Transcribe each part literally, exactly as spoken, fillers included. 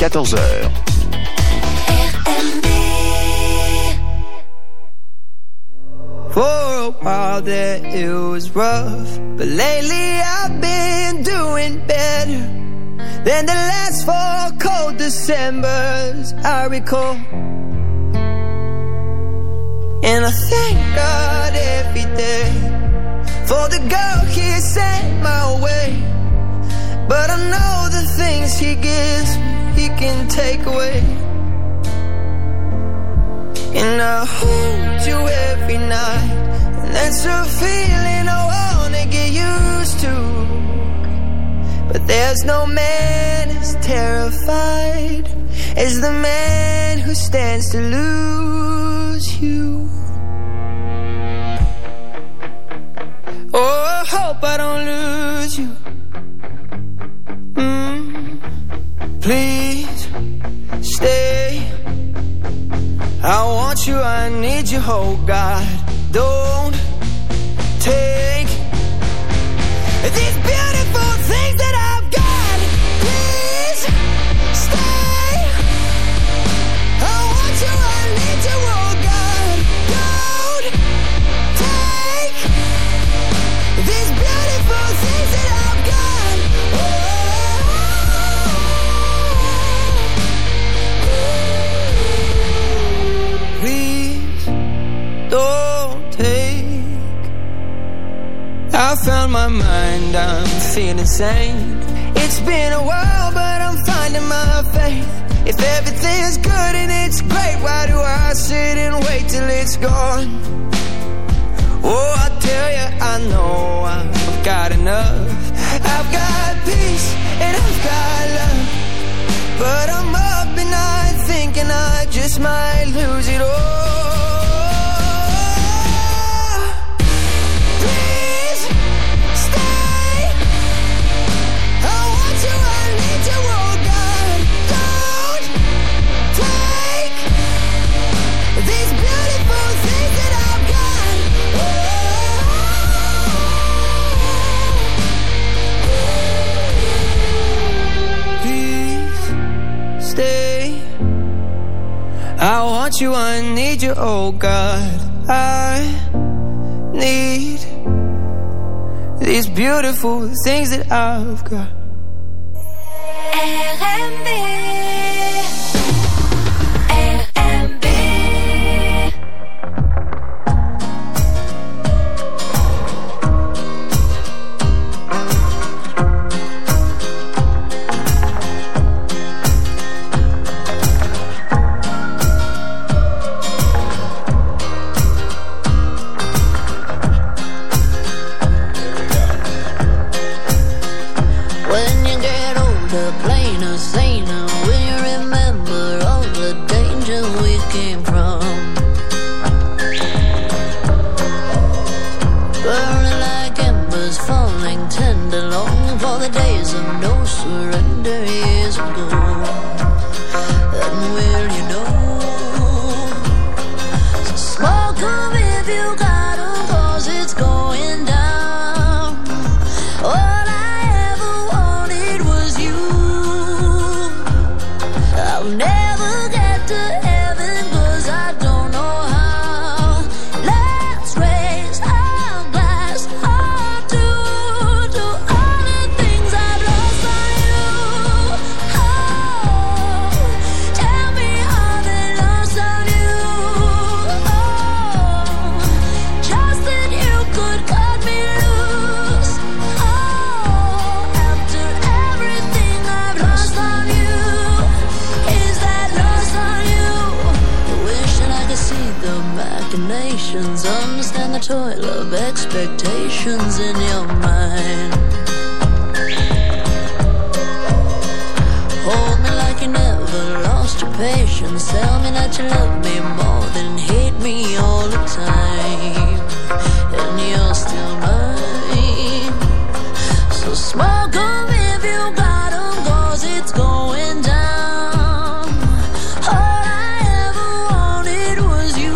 quatorze heures. For a while there it was rough, but lately I've been doing better than the last four cold Decembers I recall. And I thank God every day for the girl He sent my way. But I know the things He gives me, He can take away. And I hold you every night, and that's a feeling I wanna get used to. But there's no man as terrified as the man who stands to lose you. Oh, I hope I don't lose you. Mm, please stay. I want you, I need you, oh God. Don't take these beautiful things that I've got. Please stay. I want you, I need you, oh God. Don't take these beautiful things that I've got. Oh. Don't take. I found my mind, I'm feeling sane. It's been a while, but I'm finding my faith. If everything's good and it's great, why do I sit and wait till it's gone? Oh, I tell you, I know I've got enough. I've got peace and I've got love, but I'm up at night thinking I just might lose it all. I want you, I need you, oh God. I need these beautiful things that I've got. R M B R M B Understand the toil of expectations in your mind. Hold me like you never lost your patience. Tell me that you love me more than hate me all the time. And you're still mine. So smoke 'em if you got 'em, 'cause it's going down. All I ever wanted was you.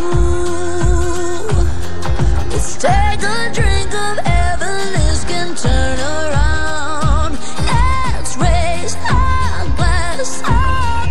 Take a drink of heaven, this can turn around. Let's raise our glass, our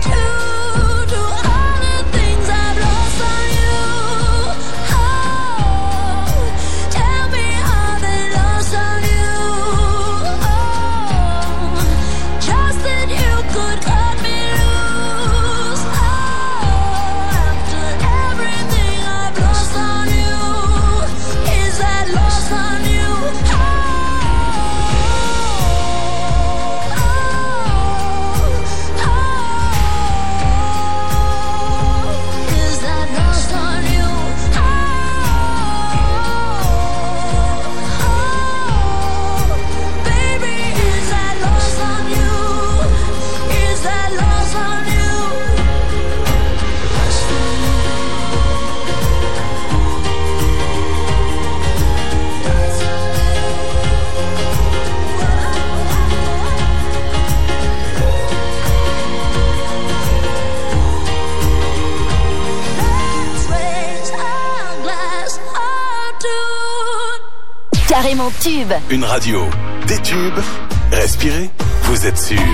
Carrément tube. Une radio, des tubes. Respirez, vous êtes sûr.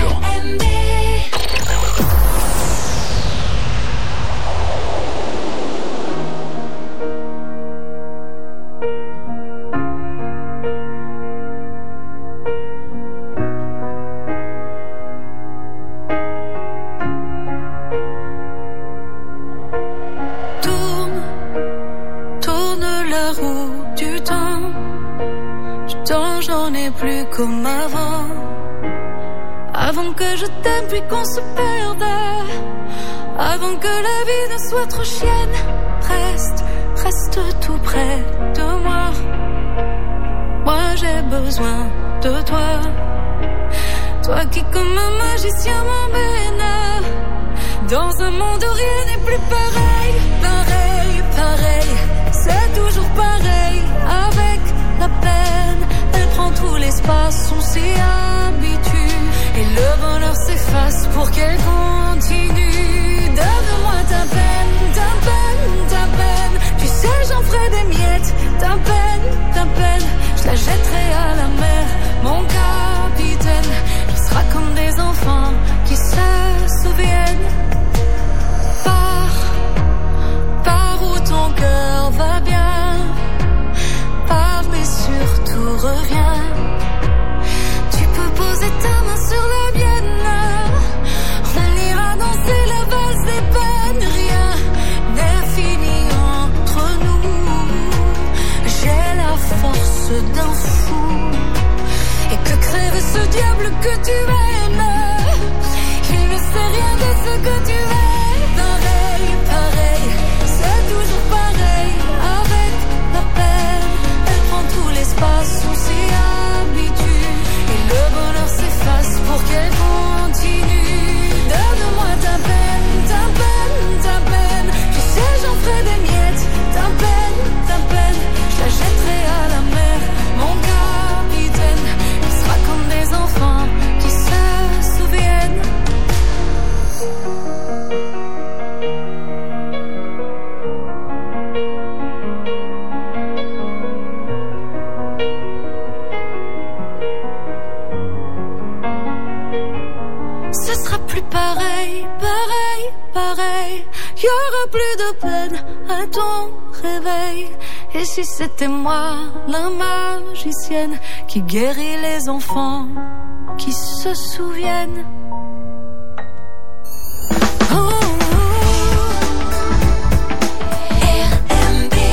Comme avant, avant que je t'aime puis qu'on se perde, avant que la vie ne soit trop chienne. Reste, reste tout près de moi. Moi j'ai besoin de toi. Toi qui comme un magicien m'emmène dans un monde où rien n'est plus pareil. Pareil, pareil, c'est toujours pareil. Avec la peine, elle prend tout l'espace, on s'y habitue. Et le bonheur s'efface pour qu'elle continue. Donne-moi ta peine, ta peine, ta peine. Tu sais j'en ferai des miettes. Ta peine, ta peine, je la jetterai à la mer. Mon capitaine, il sera comme des enfants qui se souviennent. Pars, pars où ton cœur va bien. Pars mais surtout reviens. Tu peux poser ta main sur la mienne. On ira danser la valse des peines. Rien n'est fini entre nous. J'ai la force d'un fou. Et que crève ce diable que tu aimes. Il ne sait rien de ce que tu es. Pareil, pareil, c'est toujours pareil. Avec la peine, elle prend tout l'espace, on s'y habitue. Et le bonheur s'efface pour qu'elle continue. Donne-moi ta peine, ta peine, ta peine. Tu sais j'en ferai des miettes. Ta peine, ta peine, je la jetterai à la mer. Mon capitaine, il sera comme des enfants qui se souviennent. Ce sera plus pareil, pareil, pareil. Y aura plus de peine à ton réveil. Et si c'était moi, la magicienne, qui guérit les enfants qui se souviennent. Oh, oh, oh. R M B.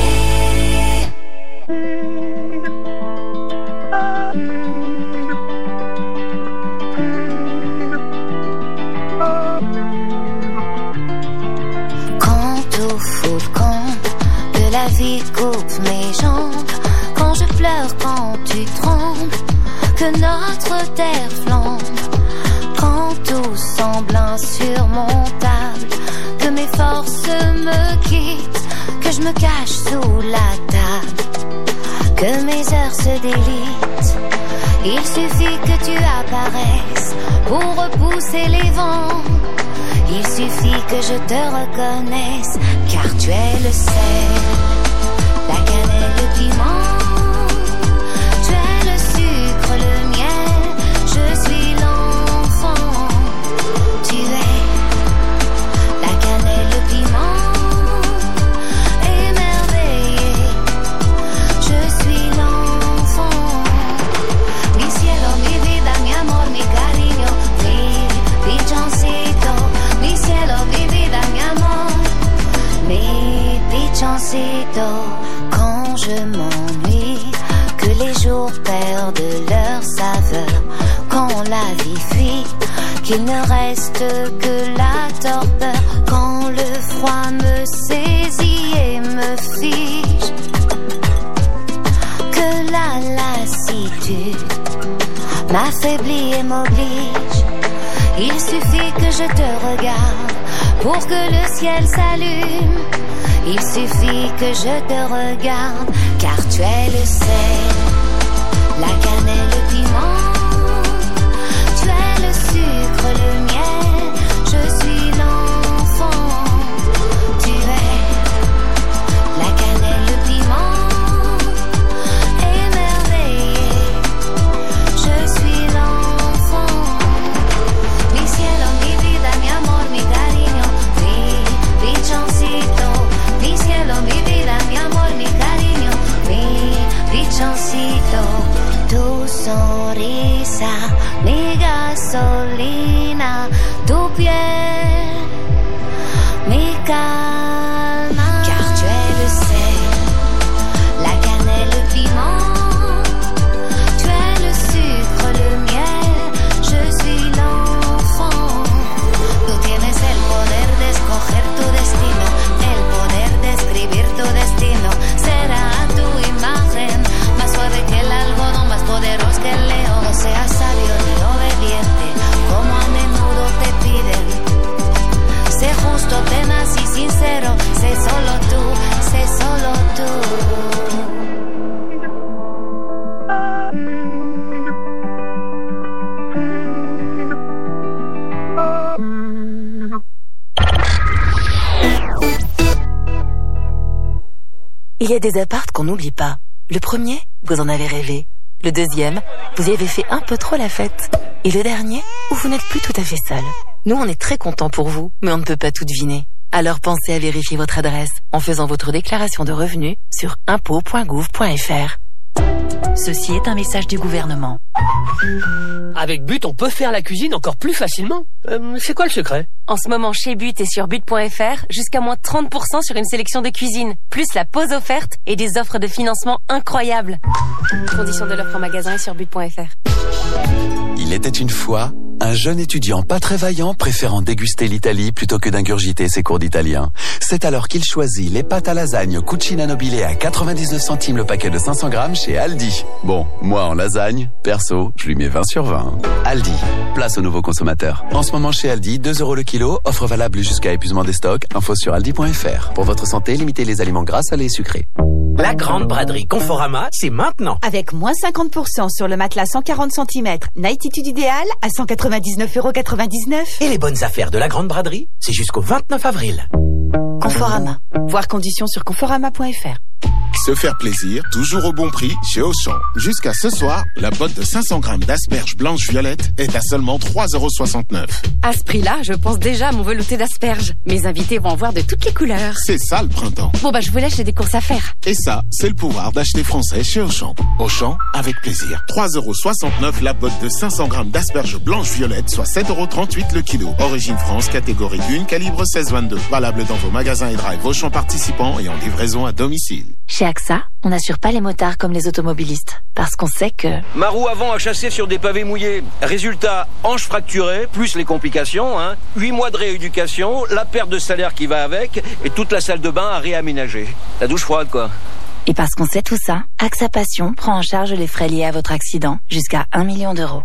Quand au foot, quand que la vie coupe mes jambes, quand je pleure, quand tu trembles, que notre terre flambe, quand tout semble insurmontable, que mes forces me quittent, que je me cache sous la table, que mes heures se délitent. Il suffit que tu apparaisses pour repousser les vents. Il suffit que je te reconnaisse, car tu es le sel, la cannelle, le piment. Tu es le sucre, le miel, je suis l'enfant. Tu es la cannelle, le piment, émerveillé. Je suis l'enfant. Mi cielo, mi vida, mi amor, mi cariño, mi pichoncito. Mi cielo, mi vida, mi amor, mi pichoncito. Quand je m'ennuie, que les jours perdent leur saveur, quand la vie fuit, qu'il ne reste que la torpeur, quand le froid me saisit et me fige, que la lassitude m'affaiblit et m'oblige. Il suffit que je te regarde pour que le ciel s'allume. Il suffit que je te regarde, car tu es le sel, la cannelle, le piment. Tu es le sucre, le miel, je suis l'enfant. Tu es la cannelle, le piment, émerveillé. sonrisa, mi gasolina, tu piel, mi calma. Car tu es le sel, la cannelle, le piment, tu es le sucre, le miel, je suis l'enfant. Tú tienes el poder de escoger tu destino, el poder de escribir tu destino. Será tu imagen, más suave que el algodón, más poderoso que el león. No seas sabio ni obediente, como a menudo te piden. Sé justo, tenaz y sincero, sé solo tú, sé solo tú. Il y a des appartes qu'on n'oublie pas. Le premier, vous en avez rêvé. Le deuxième, vous y avez fait un peu trop la fête. Et le dernier, où vous n'êtes plus tout à fait seul. Nous, on est très contents pour vous, mais on ne peut pas tout deviner. Alors pensez à vérifier votre adresse en faisant votre déclaration de revenus sur impôts point gouv point fr. Ceci est un message du gouvernement. Avec But, on peut faire la cuisine encore plus facilement. Euh, c'est quoi le secret? En ce moment, chez But et sur but point fr, jusqu'à moins trente pour cent sur une sélection de cuisine, plus la pause offerte et des offres de financement incroyables. Conditions de l'offre en magasin et sur but point fr. Il était une fois un jeune étudiant pas très vaillant préférant déguster l'Italie plutôt que d'ingurgiter ses cours d'italien. C'est alors qu'il choisit les pâtes à lasagne Cucina Nobile à quatre-vingt-dix-neuf centimes le paquet de cinq cents grammes chez Aldi. Bon, moi en lasagne, perso, je lui mets vingt sur vingt. Aldi, place aux nouveaux consommateurs. En ce moment chez Aldi, deux euros le kilo, offre valable jusqu'à épuisement des stocks, info sur aldi point fr. Pour votre santé, limitez les aliments gras, salés et sucrés. La grande braderie Conforama, c'est maintenant. Avec moins cinquante pour cent sur le matelas cent quarante centimètres, Nightitude idéal à cent quatre-vingt-dix-neuf euros quatre-vingt-dix-neuf. Et les bonnes affaires de la grande braderie, c'est jusqu'au vingt-neuf avril. Conforama. Voir conditions sur conforama point fr. Se faire plaisir, toujours au bon prix chez Auchan. Jusqu'à ce soir, la botte de cinq cents grammes d'asperges blanches violettes est à seulement trois euros soixante-neuf. À ce prix-là, je pense déjà à mon velouté d'asperges. Mes invités vont en voir de toutes les couleurs. C'est ça le printemps. Bon bah je vous laisse, j'ai des courses à faire. Et ça, c'est le pouvoir d'acheter français chez Auchan. Auchan, avec plaisir. trois euros soixante-neuf la botte de cinq cents grammes d'asperges blanches violettes, soit sept euros trente-huit le kilo. Origine France, catégorie un, calibre seize vingt-deux. Valable dans vos magasins et drive Auchan participants et en livraison à domicile. Chez A X A, on n'assure pas les motards comme les automobilistes. Parce qu'on sait que... Ma roue avant a chassé sur des pavés mouillés. Résultat, hanche fracturée, plus les complications, hein. huit mois de rééducation, la perte de salaire qui va avec, et toute la salle de bain à réaménager. La douche froide, quoi. Et parce qu'on sait tout ça, A X A Passion prend en charge les frais liés à votre accident jusqu'à un million d'euros.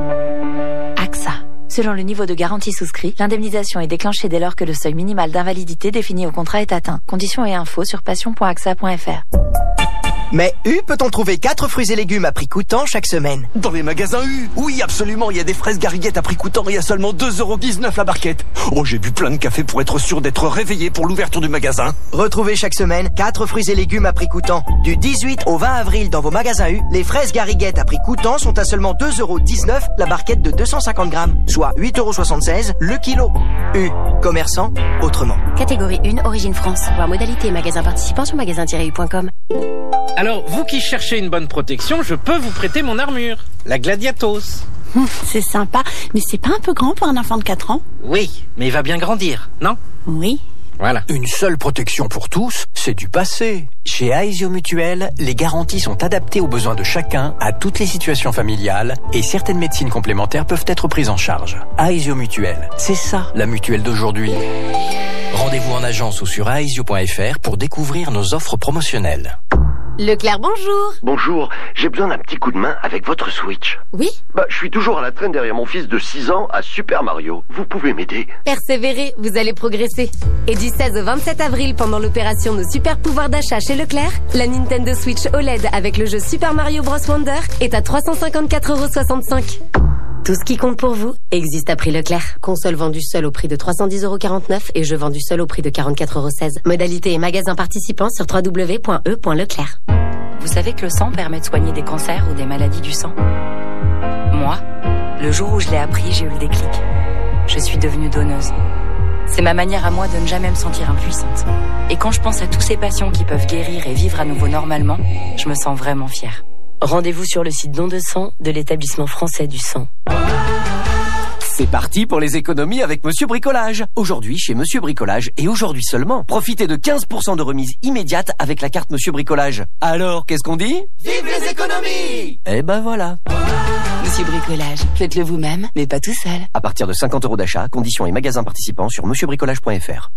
A X A. Selon le niveau de garantie souscrit, l'indemnisation est déclenchée dès lors que le seuil minimal d'invalidité défini au contrat est atteint. Conditions et infos sur passion point a x a point fr. Mais U peut-on trouver quatre fruits et légumes à prix coûtant chaque semaine? Dans les magasins U, oui absolument, il y a des fraises gariguettes à prix coûtant et à seulement deux euros dix-neuf la barquette. Oh, j'ai bu plein de café pour être sûr d'être réveillé pour l'ouverture du magasin. Retrouvez chaque semaine quatre fruits et légumes à prix coûtant. Du dix-huit au vingt avril dans vos magasins U, les fraises gariguettes à prix coûtant sont à seulement deux euros dix-neuf la barquette de deux cent cinquante grammes, soit huit euros soixante-seize le kilo. U, commerçant autrement. Catégorie un, origine France. Voir modalité et magasin participant sur magasin tiret u point com. Alors, vous qui cherchez une bonne protection, je peux vous prêter mon armure, la Gladiatos. Hum, c'est sympa, mais c'est pas un peu grand pour un enfant de quatre ans? Oui, mais il va bien grandir, non? Oui. Voilà. Une seule protection pour tous, c'est du passé. Chez Aesio Mutuel, les garanties sont adaptées aux besoins de chacun, à toutes les situations familiales, et certaines médecines complémentaires peuvent être prises en charge. Aesio Mutuel, c'est ça la mutuelle d'aujourd'hui. Rendez-vous en agence ou sur aesio point fr pour découvrir nos offres promotionnelles. Leclerc, bonjour. Bonjour, j'ai besoin d'un petit coup de main avec votre Switch. Oui? Bah, je suis toujours à la traîne derrière mon fils de six ans à Super Mario. Vous pouvez m'aider? Persévérez, vous allez progresser. Et du seize au vingt-sept avril, pendant l'opération Nos Super Pouvoirs d'achat chez Leclerc, la Nintendo Switch O L E D avec le jeu Super Mario Bros Wonder est à trois cent cinquante-quatre euros soixante-cinq. Tout ce qui compte pour vous existe à prix Leclerc. Console vendue seule au prix de trois cent dix euros quarante-neuf et jeu vendu seul au prix de quarante-quatre euros seize. Modalité et magasin participants sur w w w point e point leclerc. Vous savez que le sang permet de soigner des cancers ou des maladies du sang? Moi, le jour où je l'ai appris, j'ai eu le déclic. Je suis devenue donneuse. C'est ma manière à moi de ne jamais me sentir impuissante. Et quand je pense à tous ces patients qui peuvent guérir et vivre à nouveau normalement, je me sens vraiment fière. Rendez-vous sur le site Don de sang de l'établissement français du sang. C'est parti pour les économies avec Monsieur Bricolage. Aujourd'hui, chez Monsieur Bricolage, et aujourd'hui seulement, profitez de quinze pour cent de remise immédiate avec la carte Monsieur Bricolage. Alors, qu'est-ce qu'on dit? Vive les économies! Eh ben voilà. Monsieur Bricolage, faites-le vous-même, mais pas tout seul. À partir de cinquante euros d'achat, conditions et magasins participants sur monsieur bricolage point f r.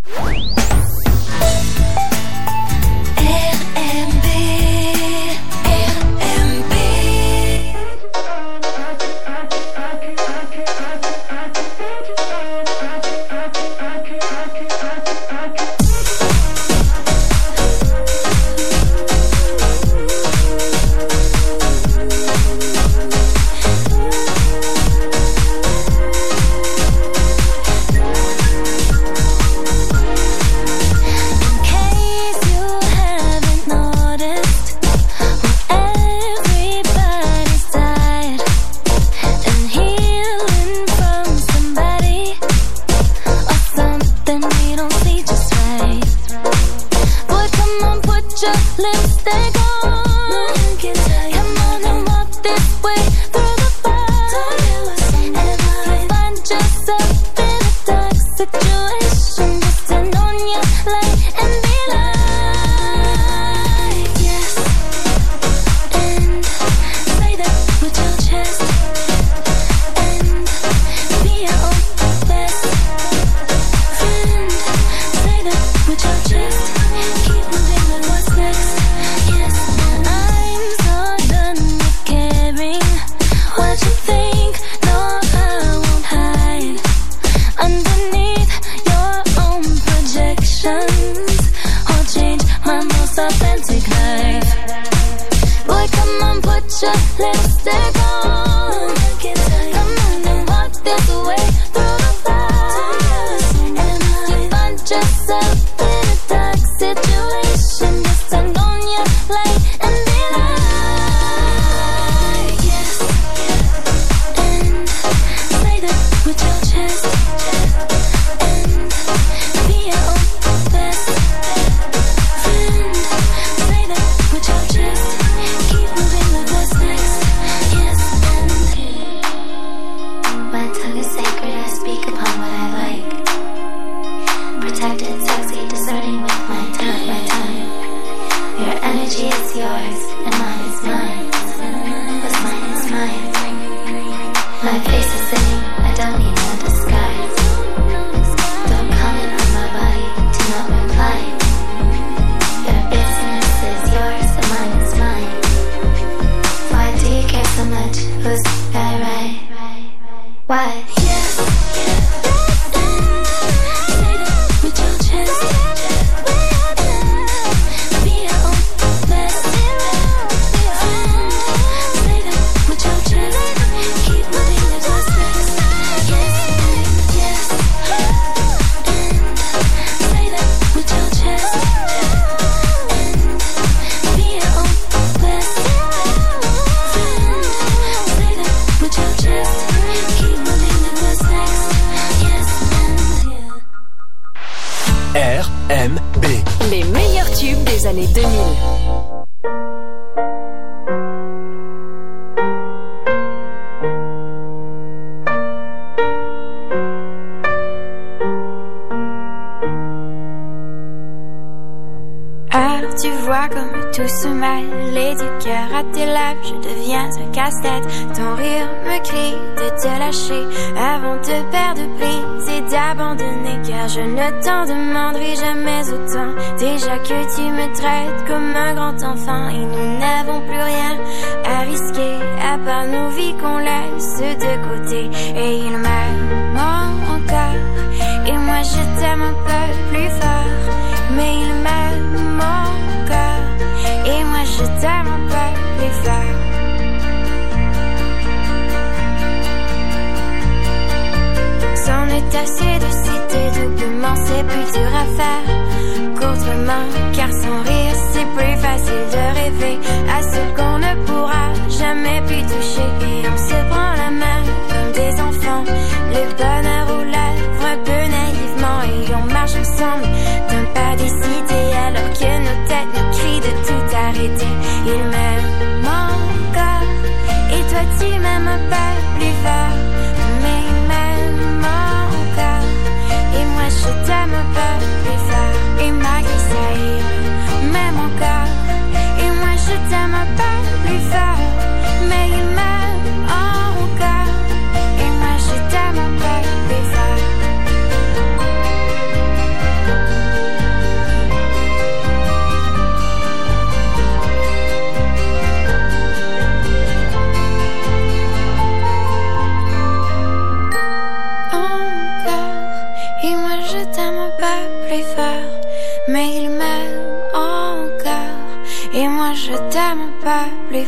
Il m'aime encore.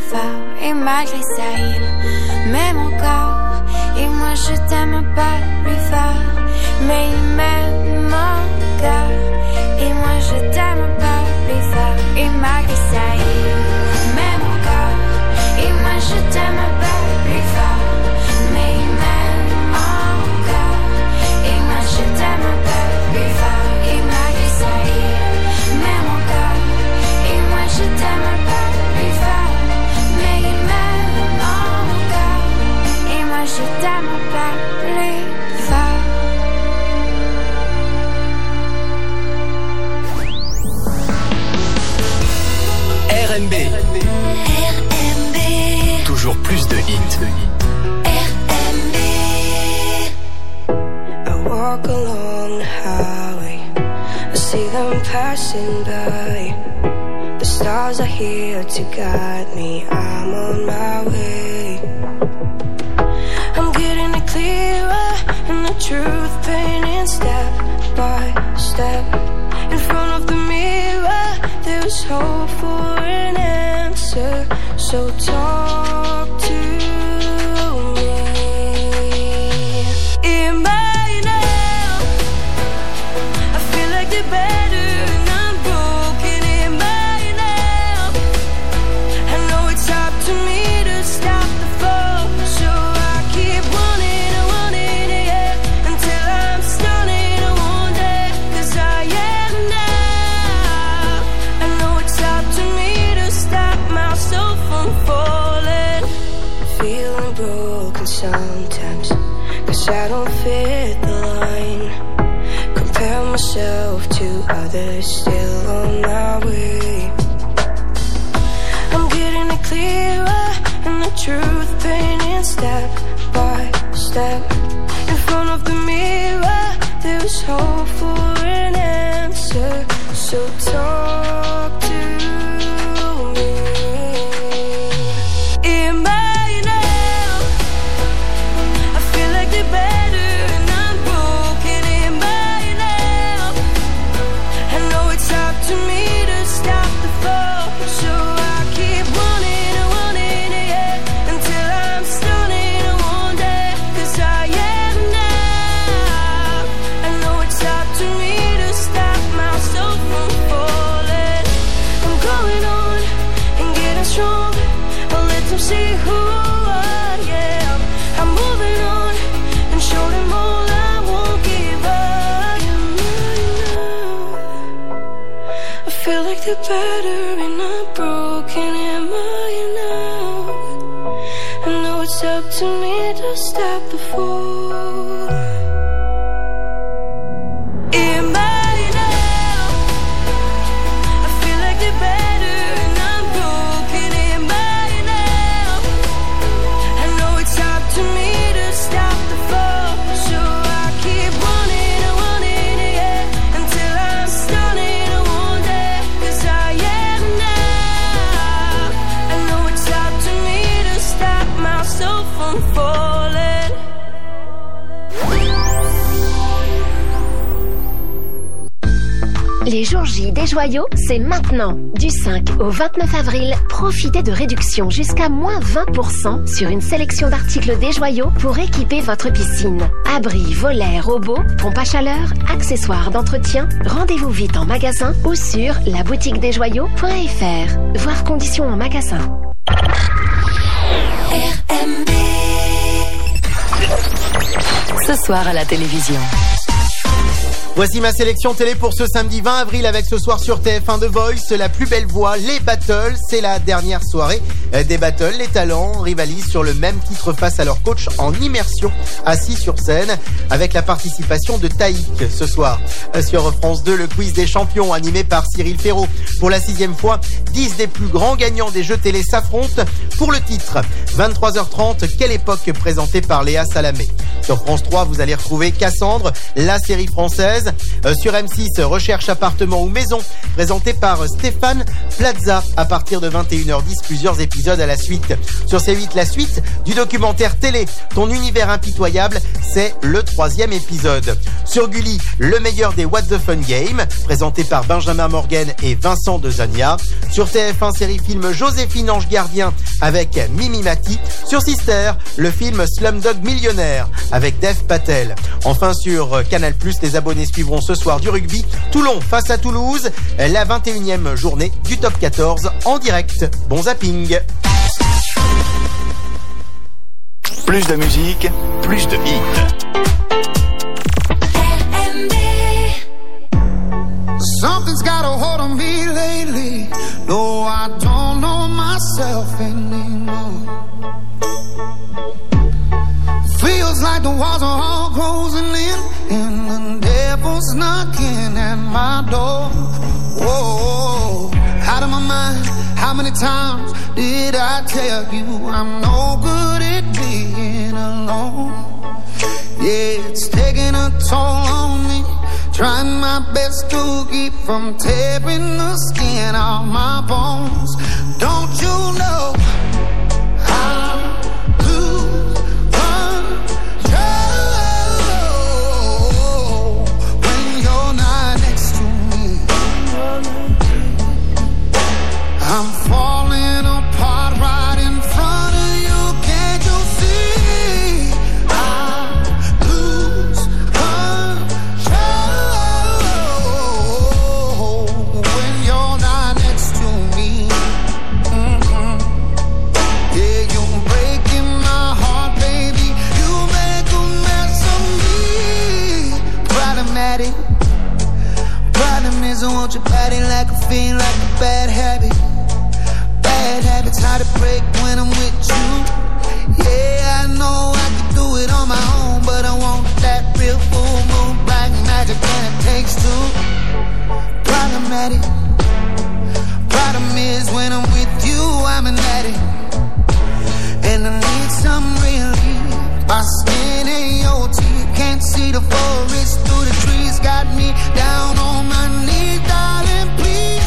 fort et malgré ça il m'aime encore. Et moi je t'aime pas plus fort, mais il m'aime encore. Et moi je t'aime pas plus fort et malgré ça il m'aime encore. Et moi je t'aime pas plus fort, mais il m'aime encore. Et moi je t'aime pas plus fort et malgré ça il m'aime encore. Et moi je t'aime pas plus fort, mais il m'aime encore. Et moi je t'aime pas plus fort. R M B. R M B. Toujours plus de hits. R M B. I walk along the highway, I see them passing by. The stars are here to guide me, I'm on my way. I'm getting it clearer, and the truth painting step by step. In front of the mirror, there's hope for an answer, so talk to me. In my now, I feel like the better and I'm broken. In my now, I know it's up to me to stop the flow, so I keep running and running, yeah, until I'm stunning and wounded, 'cause I am now. I know it's up to me to stop myself from falling. Feeling broken sometimes, 'cause I don't fit the line. Compare myself to others still on my way. I'm getting it clearer, and the truth painting step by step. In front of the mirror, there's hope for an answer, so talk to me. In my now, I feel like the better and I'm broken. In my now, I know it's up to me to stop the flow, so I keep running and running, yeah, until I'm stunning and wounded, 'cause I am now. I know it's up to me to stop myself from falling. I'm going on and getting strong, I'll let them see who I am. I'm moving on and show them all I won't give up. I feel like the better and I'm broken. Am I now? I know it's up to me to stop the fall. In my now, I feel like the better and I'm broken. In my now, I know it's up to me to stop the fall, so I keep running and running, yeah, until I'm stunning and wounded, 'cause I am now. I know it's up to me to stop myself from falling. Les jours J des joyaux, c'est maintenant. Du cinq au vingt-neuf avril, profitez de réductions jusqu'à moins vingt pour cent sur une sélection d'articles des joyaux pour équiper votre piscine. Abris, volets, robots, pompes à chaleur, accessoires d'entretien. Rendez-vous vite en magasin ou sur la boutique des joyaux point f r. Voir conditions en magasin. R M B. Ce soir à la télévision. Voici ma sélection télé pour ce samedi vingt avril avec ce soir sur T F un The Voice, La plus belle voix, les battles. C'est la dernière soirée des battles. Les talents rivalisent sur le même titre face à leur coach en immersion, assis sur scène, avec la participation de Taïk ce soir. Sur France deux, le quiz des champions animé par Cyril Ferraud. Pour la sixième fois, dix des plus grands gagnants des jeux télé s'affrontent pour le titre. vingt-trois heures trente, Quelle époque, présenté par Léa Salamé. Sur France trois, vous allez retrouver Cassandre, la série française. Euh, sur M six, Recherche appartement ou maison, présenté par Stéphane Plaza. À partir de vingt et une heures dix, plusieurs épisodes épisode à la suite. Sur C huit, la suite du documentaire télé Ton univers impitoyable, c'est le troisième épisode. Sur Gulli, le meilleur des What the Fun Games, présenté par Benjamin Morgan et Vincent Dezania. Sur T F un, série film Joséphine Ange Gardien avec Mimi Mati. Sur Sister, le film Slumdog Millionnaire avec Dev Patel. Enfin sur Canal plus, les abonnés suivront ce soir du rugby. Toulon face à Toulouse, la vingt et unième journée du top quatorze en direct. Bon zapping. Plus de musique, plus de hits. Something's got a hold on me lately. No, I don't know myself anymore. Feels like the walls are all closing in, and the devil's knocking at my door. Whoa, out of my mind. How many times did I tell you I'm no good at being alone? Yeah, it's taking a toll on me. Trying my best to keep from tearing the skin off my bones. Don't you know I lose control when you're not next to me? I'm falling apart right in front of you. Can't you see? I lose control when you're not next to me. Mm-hmm. Yeah, you're breaking my heart, baby. You make a mess of me. Problematic. Problem is I want your body like a fiend, like a bad habit. Bad habits hard to break when I'm with you. Yeah, I know I can do it on my own, but I want that real full moon black magic, and it takes two. Problematic. Problem is when I'm with you, I'm an addict, and I need some relief. My skin ain't your teeth, can't see the forest through the trees. Got me down on my knees, darling, please.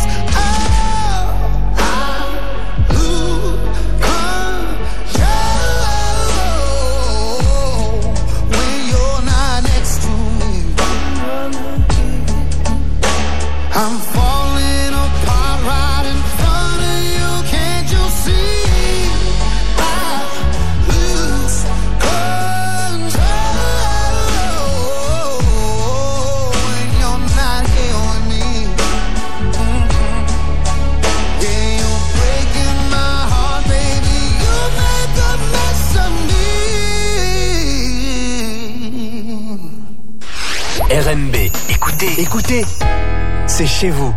I'm falling apart right in front of you. Can't you see? I lose control when you're not here with me. Mm-hmm. Yeah, you're breaking my heart, baby. You make a mess of me. R M B, écoutez, écoutez. C'est chez vous.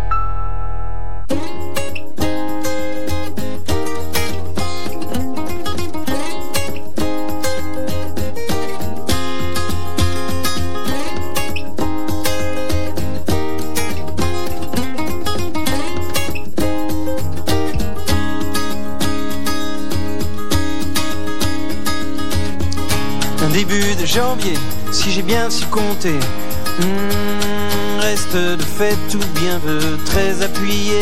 Un début de janvier, si j'ai bien su compter. Mmh, reste de fait tout bien peu très appuyé.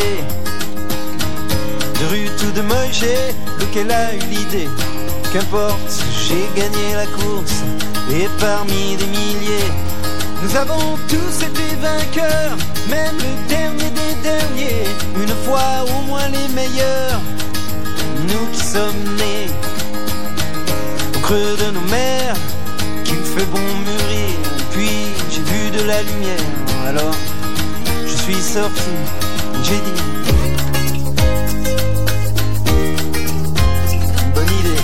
De Ruth ou de Moïse, lequel a eu l'idée. Qu'importe, j'ai gagné la course. Et parmi des milliers, nous avons tous été vainqueurs. Même le dernier des derniers. Une fois au moins les meilleurs. Nous qui sommes nés au creux de nos mers, qu'il fait bon mûrir. Puis j'ai vu de la lumière, alors je suis sorti, j'ai dit bonne idée.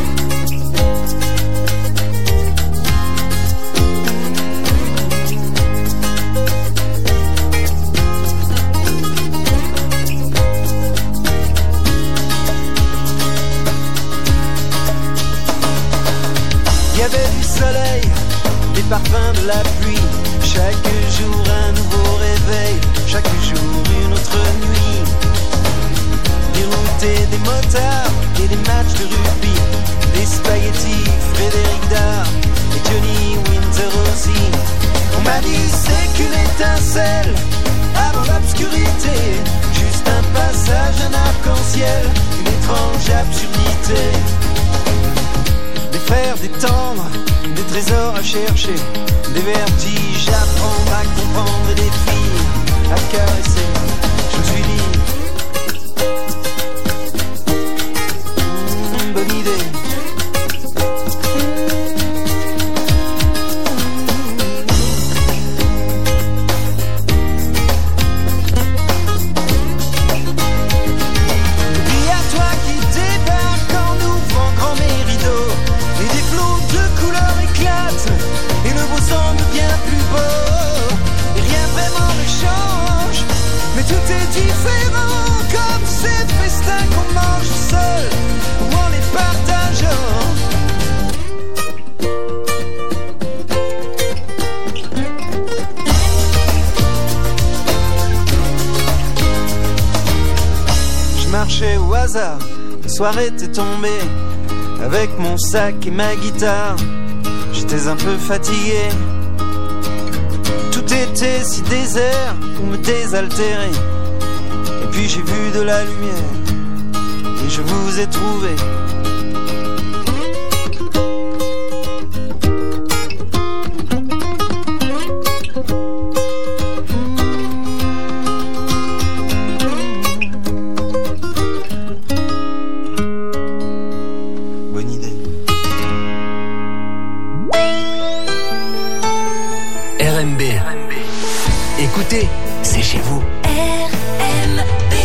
Il y avait du soleil, des parfums de la pluie. Chaque jour un nouveau réveil, chaque jour une autre nuit. Des routes et des motards et des matchs de rugby. Des spaghettis, Frédéric Dard et Johnny Winter aussi. On m'a dit c'est qu'une étincelle avant l'obscurité. juste un passage, un arc-en-ciel, une étrange absurdité. Des fers, des tendres, des trésors à chercher, des vertiges à prendre, à comprendre et des filles à caresser. Je me suis dit, mmh, bonne idée. Au hasard, la soirée était tombée avec mon sac et ma guitare. J'étais un peu fatigué, tout était si désert pour me désaltérer. Et puis j'ai vu de la lumière et je vous ai trouvé. Écoutez, c'est chez vous. R M B.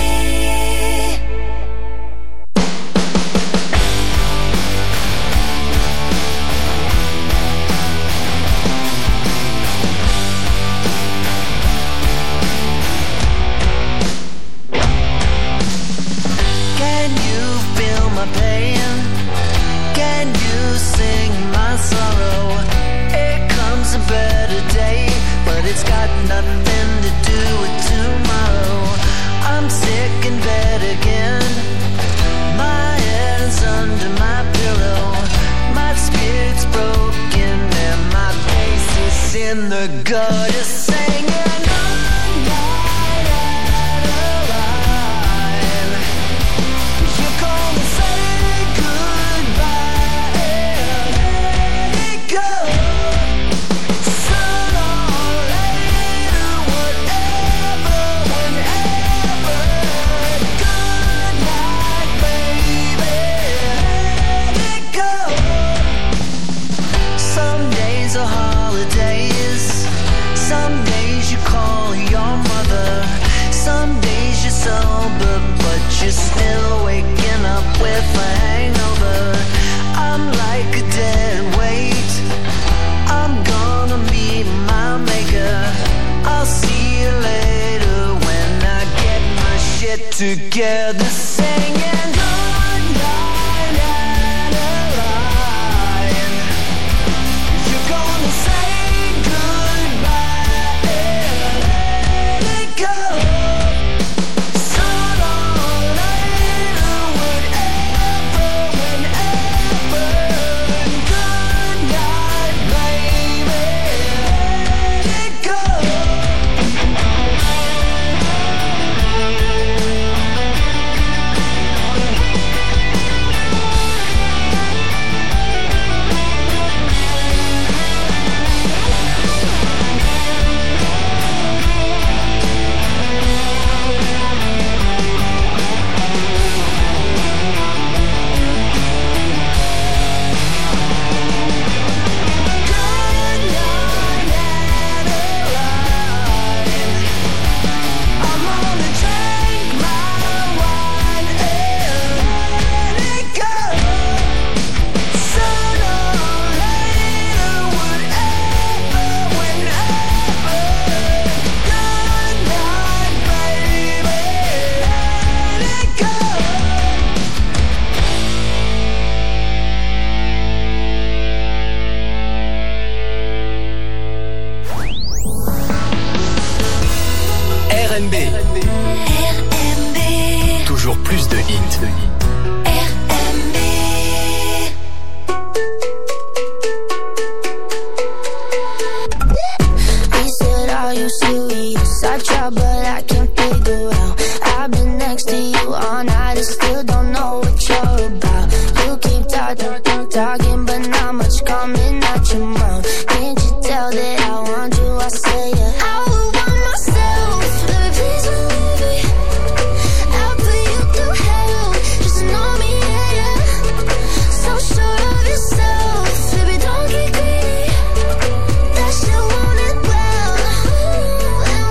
Can you feel my pain? Can you sing my sorrow? It comes a better day, but it's got nothing to do with tomorrow. coming out your mouth. Can't you tell that I want you? I say yeah. I would want myself. Baby, please believe me. I'll put you through hell. Just know me, yeah, yeah. So sure of yourself. Baby, don't get greedy. That shit want it well. Ooh, and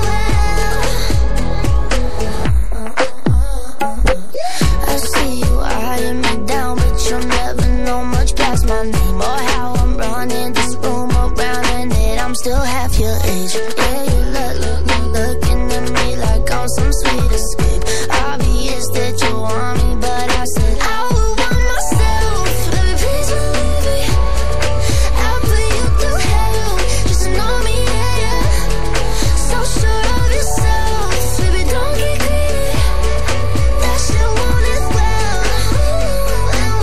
well. I see you eyeing me down, but you'll never know much past my name or how I'm running this room around, and that I'm still half your age. Yeah, you look, look, look, looking at me like I'm some sweet escape. Obvious that you want me, but I said I would want myself. Baby, please believe me. I'll put you through hell. Just know me, yeah, yeah. So sure of yourself. Baby, don't get greedy. That shit want it well. Ooh, and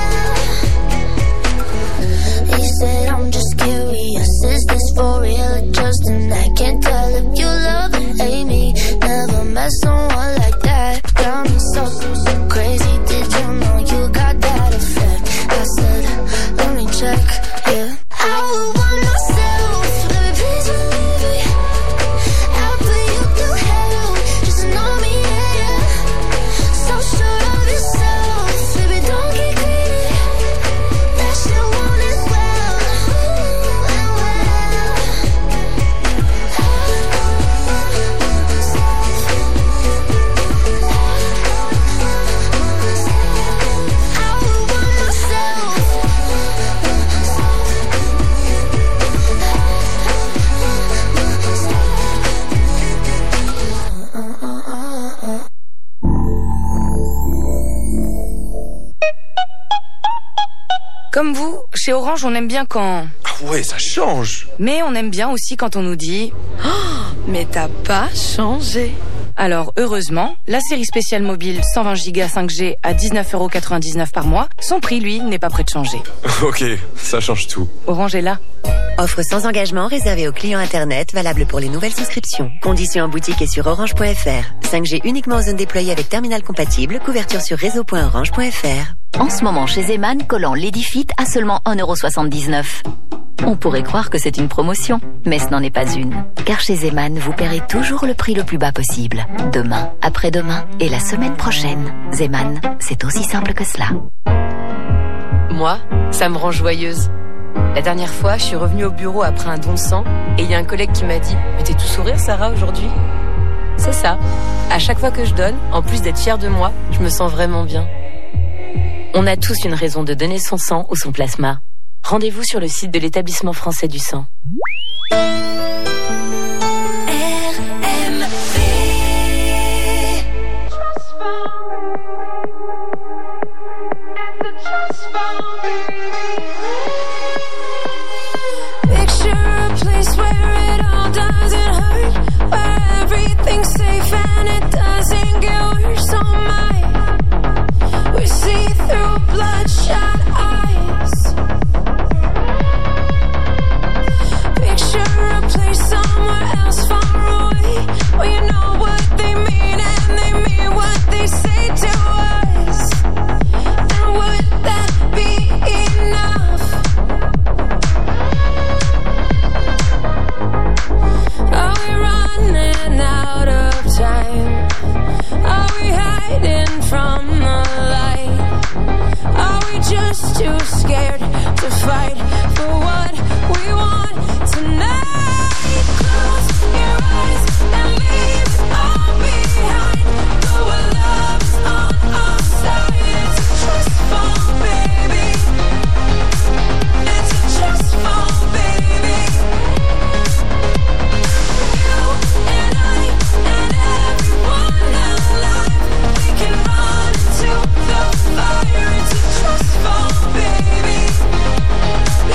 well. He said I'm just curious. Is this for real or just an act? Can't tell if you love or hate me. Never met someone like that. Got me so, so crazy. Did you know you got that effect? I said, let me check, yeah. I would want myself. Baby, please believe me. I'll put you through hell. Just know me, yeah, yeah. So sure of yourself. Baby, don't get greedy. That shit want it well. Ooh, and Comme vous, chez Orange, on aime bien quand... Ah ouais, ça change. Mais on aime bien aussi quand on nous dit oh, « Mais t'as pas changé !» Alors, heureusement, la série spéciale mobile cent vingt giga cinq G à dix-neuf euros quatre-vingt-dix-neuf par mois, son prix, lui, n'est pas prêt de changer. Ok, ça change tout. Orange est là. Offre sans engagement réservée aux clients Internet, valable pour les nouvelles souscriptions. Conditions en boutique et sur orange point f r. cinq G uniquement en zone déployée avec terminal compatible, couverture sur réseau point orange point f r. En ce moment chez Zeman, collant Ladyfit à seulement un euro soixante-dix-neuf. On pourrait croire que c'est une promotion, mais ce n'en est pas une. Car chez Zeman, vous paierez toujours le prix le plus bas possible. Demain, après-demain et la semaine prochaine. Zeman, c'est aussi simple que cela. Moi, ça me rend joyeuse. La dernière fois, je suis revenue au bureau après un don de sang et il y a un collègue qui m'a dit « Mais t'es tout sourire, Sarah, aujourd'hui ?» C'est ça. À chaque fois que je donne, en plus d'être fière de moi, je me sens vraiment bien. On a tous une raison de donner son sang ou son plasma. Rendez-vous sur le site de l'Établissement français du sang. Picture a place where it all doesn't hurt, where everything's safe and it doesn't get worse. Oh my, we see through bloodshot eyes. Picture a place somewhere else far away, where you know what they mean and they mean what they say to us. And would that be enough? Are we running out of time? Are we hiding from the light? Are we just too scared to fight for what we want tonight? Close your eyes and leave it all behind. Know what love is on our side. It's a trust fall, baby. It's a trust fall, baby. You and I and everyone alive, we can run into the fire. It's a trust fall, baby.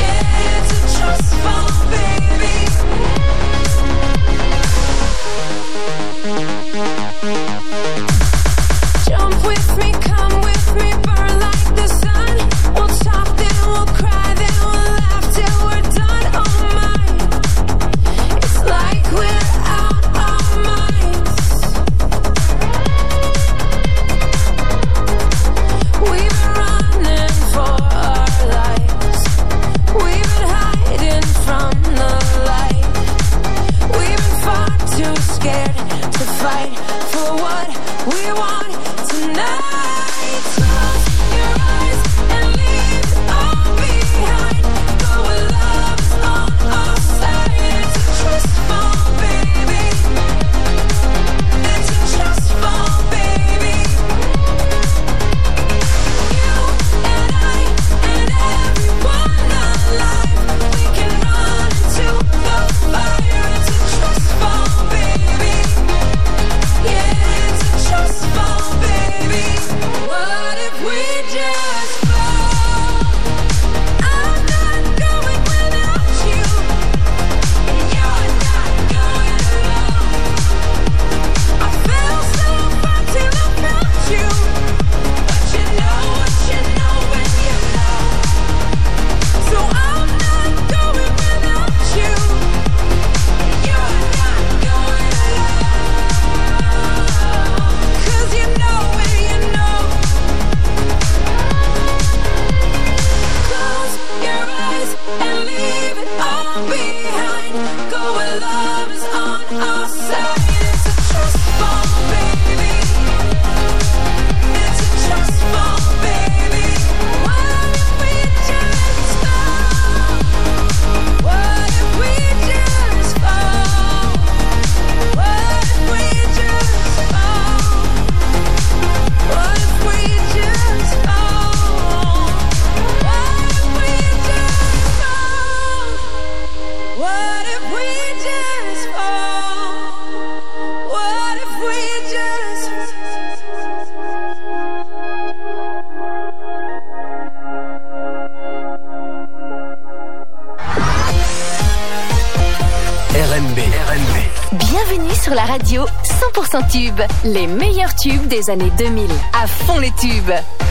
Bienvenue sur la radio cent pour cent tube. Les meilleurs tubes des années deux mille. À fond les tubes.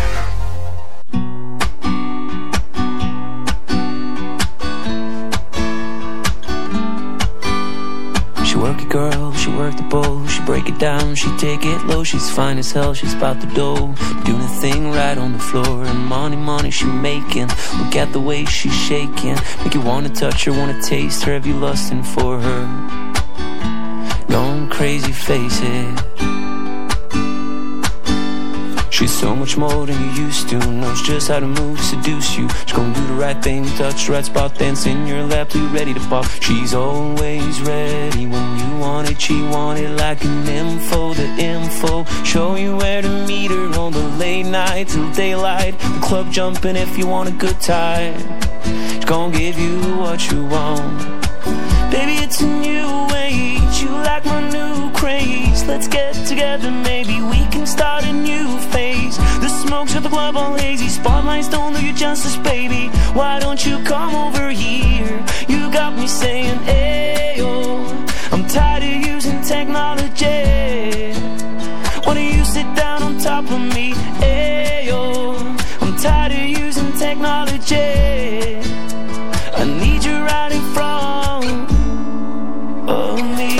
She work it, girl, she work the bowl. She break it down, she take it low. She's fine as hell, she's about the dough. Doing a thing right on the floor. And money, money she making. Look at the way she's shaking. Make you wanna touch her, wanna taste her. Have you lusting for her? Going crazy, face it. She's so much more than you used to. Knows just how to move, seduce you. She's gonna do the right thing, touch the right spot, dance in your lap till you're ready to pop. She's always ready when you want it. She want it like an info, the info. Show you where to meet her on the late night till daylight. The club jumping if you want a good time. She's gonna give you what you want. Baby, it's a new age. You like my new craze. Let's get together, maybe we can start a new phase. The smoke's got the club all hazy. Spotlights don't do you justice, baby. Why don't you come over here? You got me saying, ayo. I'm tired of using technology. Why don't you sit down on top of me? Ayo. I'm tired of using technology. I need you right in front of me.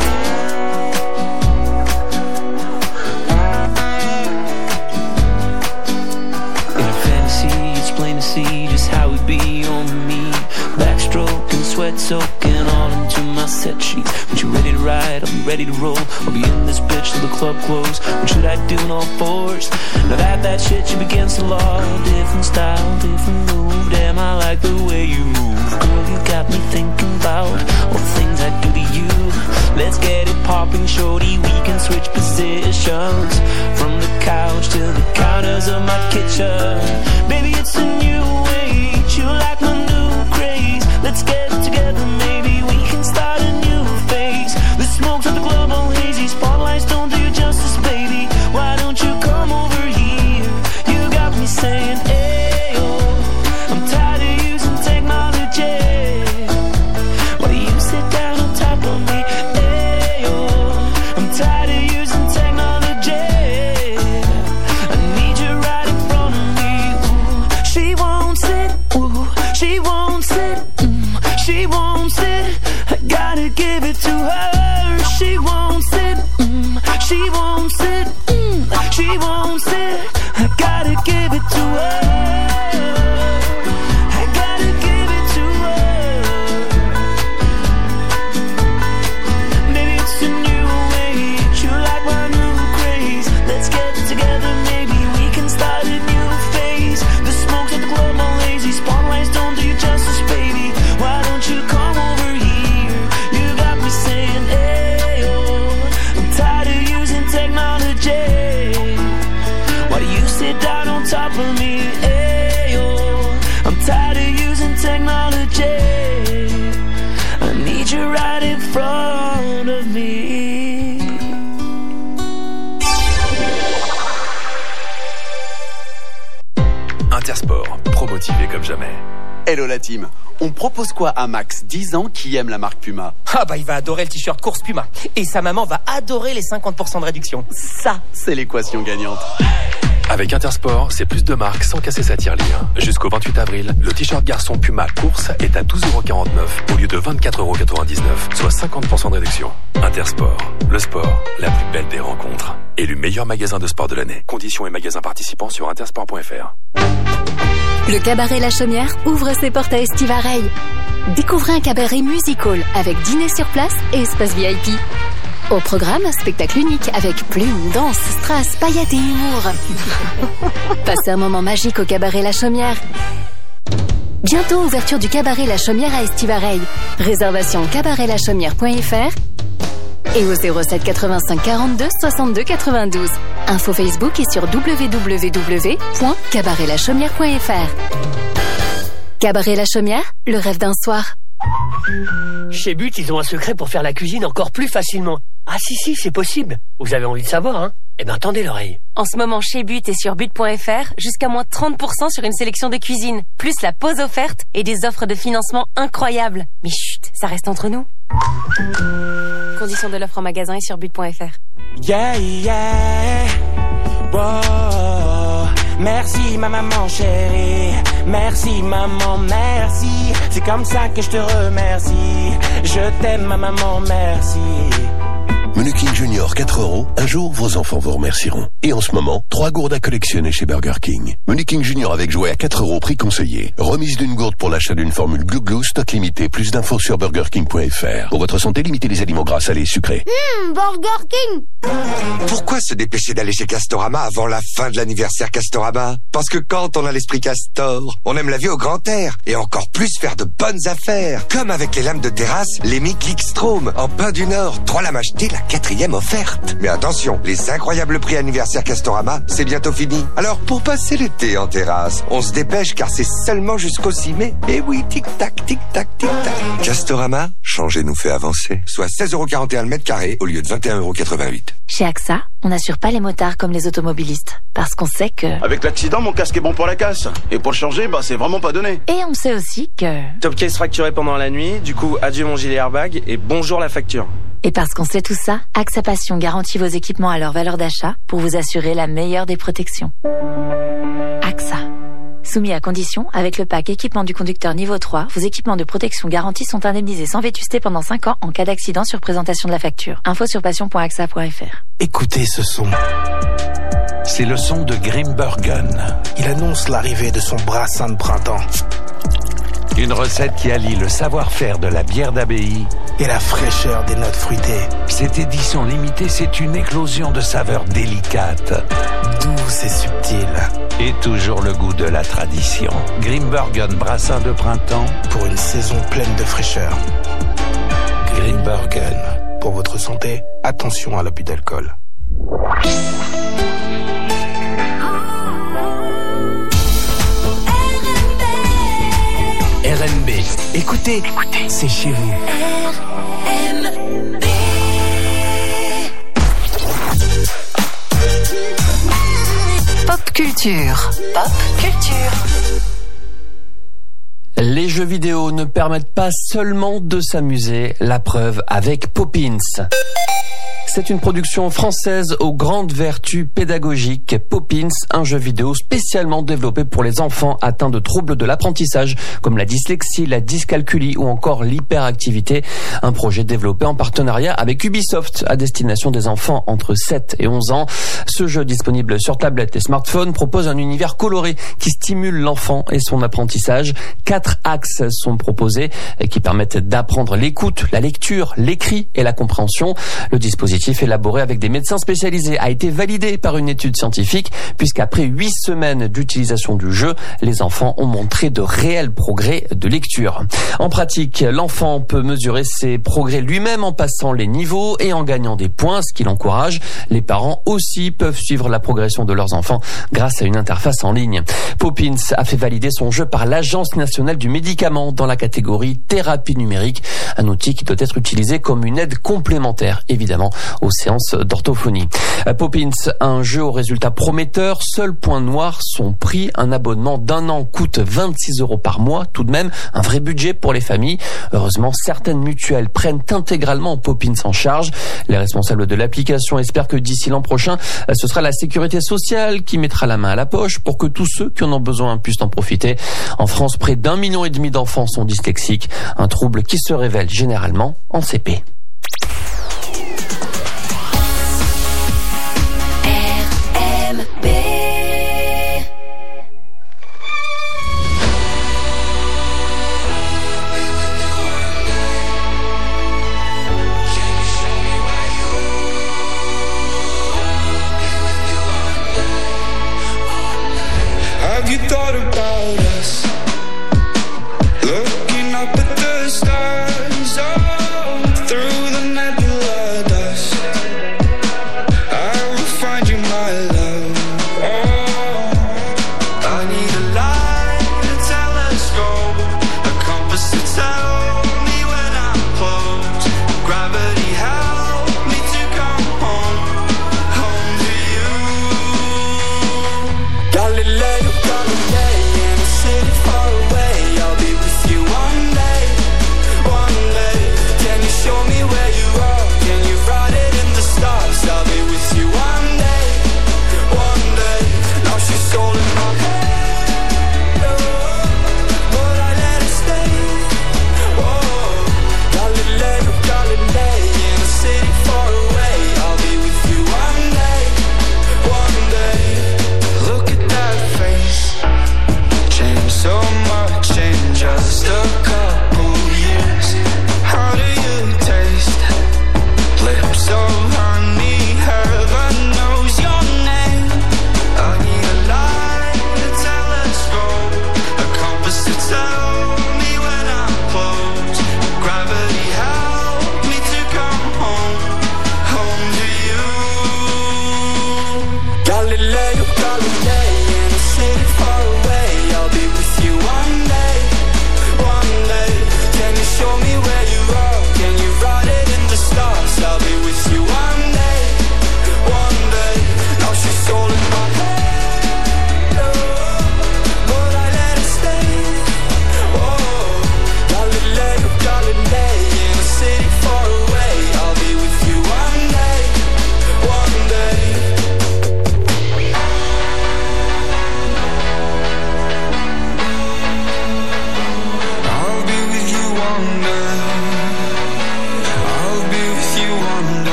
In a fantasy, it's plain to see just how it be on me. Backstroke and sweat soaking all into my set sheet. When you ready to ride, I'll be ready to roll. I'll be in this bitch till the club close. What should I do in all fours? Now that that shit you against the law. Different style, different move. Damn, I like the way you move. Girl, you got me thinking about all the things I do to you. Let's get it popping, shorty. We can switch positions from the couch to the counters of my kitchen. Baby, it's a new age. You like my new craze. Let's get together, maybe we can start a new phase. The smoke's at the club all hazy. Spotlights don't do you justice, baby. Why don't you come over here? You got me saying, ayo. I'm tired of using technology. Why do you sit down on top of me? Ayo. I'm tired of using technology. I need you right in front of me. Ooh. She won't sit. Ooh. She won't sit. Mm. She won't sit. I gotta give it to her. She won't sit. Mm. She won't sit. Mm. She won't sit. I gotta give it to her. I gotta give it to her. Maybe it's a new age. You like my new craze. Let's get together, maybe we can start a new phase. The smoke's at the club all lazy. Spotlights don't do you justice, baby. Why don't you come over here? You got me saying, ayo. I'm tired of using technology. Why do you sit down on top of me? Ayo. I'm tired of using technology. I need you right in front of me. Intersport, promotivé comme jamais. Hello la team, on propose quoi à Max, dix ans, qui aime la marque Puma? Ah bah il va adorer le t-shirt course Puma. Et sa maman va adorer les cinquante pour cent de réduction. Ça, c'est l'équation gagnante. Avec Intersport, c'est plus de marques sans casser sa tirelire. Jusqu'au vingt-huit avril, le t-shirt garçon Puma course est à douze euros quarante-neuf au lieu de vingt-quatre euros quatre-vingt-dix-neuf, soit cinquante pour cent de réduction. Intersport, le sport, la plus belle des rencontres. Élu meilleur magasin de sport de l'année. Conditions et magasins participants sur intersport point f r. Le cabaret La Chaumière ouvre ses portes à Estivareil. Découvrez un cabaret musical avec dîner sur place et espace V I P. Au programme, spectacle unique avec plumes, danse, strass, paillettes et humour. Passez un moment magique au cabaret La Chaumière. Bientôt ouverture du cabaret La Chaumière à Estivareil. Réservation cabaret la chaumière point f r et au zéro sept quatre-vingt-cinq quarante-deux soixante-deux quatre-vingt-douze. Info Facebook et sur w w w point cabaret la chaumière point f r. Cabaret La Chaumière, le rêve d'un soir. Chez But, ils ont un secret pour faire la cuisine encore plus facilement. Ah si, si, c'est possible. Vous avez envie de savoir, hein? Eh ben, tendez l'oreille. En ce moment, chez But et sur but point f r, jusqu'à moins trente pour cent sur une sélection de cuisine, plus la pause offerte et des offres de financement incroyables. Mais chut, ça reste entre nous. Conditions de l'offre en magasin et sur but point f r. Yeah, yeah. Wow. Merci ma maman chérie. Merci maman, merci. C'est comme ça que je te remercie. Je t'aime ma maman, merci. Menu King Junior quatre euros, un jour vos enfants vous remercieront. Et en ce moment, trois gourdes à collectionner chez Burger King. Menu King Junior avec jouet à quatre euros, prix conseillé. Remise d'une gourde pour l'achat d'une formule Glou Glou, stock limité. Plus d'infos sur burger king point f r. Pour votre santé, limitez les aliments gras, salés, sucrés. Hum, Burger King. Pourquoi se dépêcher d'aller chez Castorama avant la fin de l'anniversaire Castorama? Parce que quand on a l'esprit Castor, on aime la vie au grand air et encore plus faire de bonnes affaires. Comme avec les lames de terrasse, les Mi Clickstrom en Pin du Nord. Trois lames achetées, la quatrième offerte. Mais attention, les incroyables prix anniversaire Castorama, c'est bientôt fini. Alors pour passer l'été en terrasse, on se dépêche car c'est seulement jusqu'au six mai. Et oui, tic-tac, tic-tac, tic-tac. Castorama, changer nous fait avancer. Soit seize euros quarante et un le mètre carré au lieu de vingt et un euros quatre-vingt-huit. Chez A X A, on n'assure pas les motards comme les automobilistes. Parce qu'on sait que... Avec l'accident, mon casque est bon pour la casse. Et pour le changer, bah c'est vraiment pas donné. Et on sait aussi que... Top case fracturé pendant la nuit, du coup adieu mon gilet airbag et bonjour la facture. Et parce qu'on sait tout ça, A X A Passion garantit vos équipements à leur valeur d'achat pour vous assurer la meilleure des protections. A X A. Soumis à condition, avec le pack équipement du conducteur niveau trois, vos équipements de protection garantis sont indemnisés sans vétusté pendant cinq ans en cas d'accident sur présentation de la facture. Info sur passion point a x a point f r. Écoutez ce son. C'est le son de Grimbergen. Il annonce l'arrivée de son brassin de printemps. Une recette qui allie le savoir-faire de la bière d'abbaye et la fraîcheur des notes fruitées. Cette édition limitée, c'est une éclosion de saveurs délicates, douces et subtiles. Et toujours le goût de la tradition. Grimbergen brassin de printemps pour une saison pleine de fraîcheur. Grimbergen. Pour votre santé, attention à l'abus d'alcool. R M B. Écoutez, Écoutez. C'est chez vous. R M B. Pop culture. Pop culture. Les jeux vidéo ne permettent pas seulement de s'amuser, la preuve avec Poppins. C'est une production française aux grandes vertus pédagogiques. Poppins, un jeu vidéo spécialement développé pour les enfants atteints de troubles de l'apprentissage, comme la dyslexie, la dyscalculie ou encore l'hyperactivité. Un projet développé en partenariat avec Ubisoft à destination des enfants entre sept et onze ans. Ce jeu disponible sur tablette et smartphone propose un univers coloré qui stimule l'enfant et son apprentissage. Quatre axes sont proposés et qui permettent d'apprendre l'écoute, la lecture, l'écrit et la compréhension. Le dispositif élaboré avec des médecins spécialisés a été validé par une étude scientifique puisqu'après huit semaines d'utilisation du jeu, les enfants ont montré de réels progrès de lecture. En pratique, l'enfant peut mesurer ses progrès lui-même en passant les niveaux et en gagnant des points, ce qui l'encourage. Les parents aussi peuvent suivre la progression de leurs enfants grâce à une interface en ligne. Poppins a fait valider son jeu par l'Agence nationale du médicament dans la catégorie thérapie numérique, un outil qui doit être utilisé comme une aide complémentaire, évidemment, aux séances d'orthophonie. Poppins, un jeu aux résultats prometteurs. Seul point noir, son prix. Un abonnement d'un an coûte vingt-six euros par mois. Tout de même, un vrai budget pour les familles. Heureusement, certaines mutuelles prennent intégralement Poppins en charge. Les responsables de l'application espèrent que d'ici l'an prochain, ce sera la sécurité sociale qui mettra la main à la poche pour que tous ceux qui en ont besoin puissent en profiter. En France, près d'un million et demi d'enfants sont dyslexiques. Un trouble qui se révèle généralement en C P. Have you thought about us? Looking up at the stars all through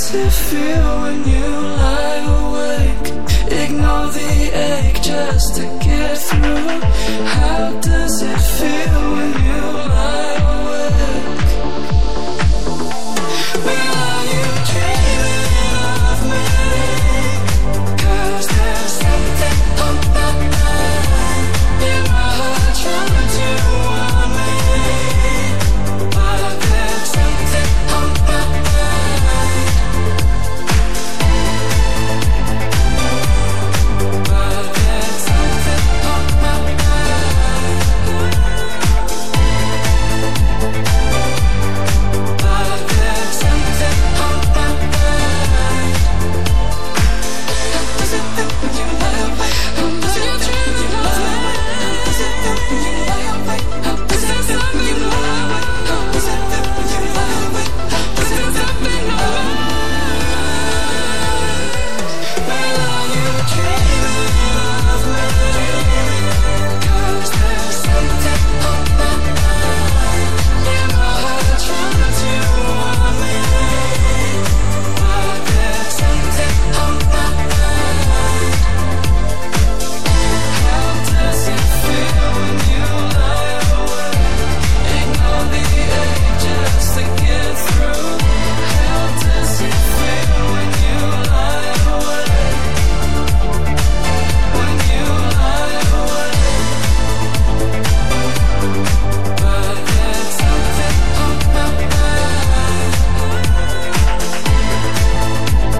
does it feel when you lie awake? Ignore the ache just to get through. How does it feel when you lie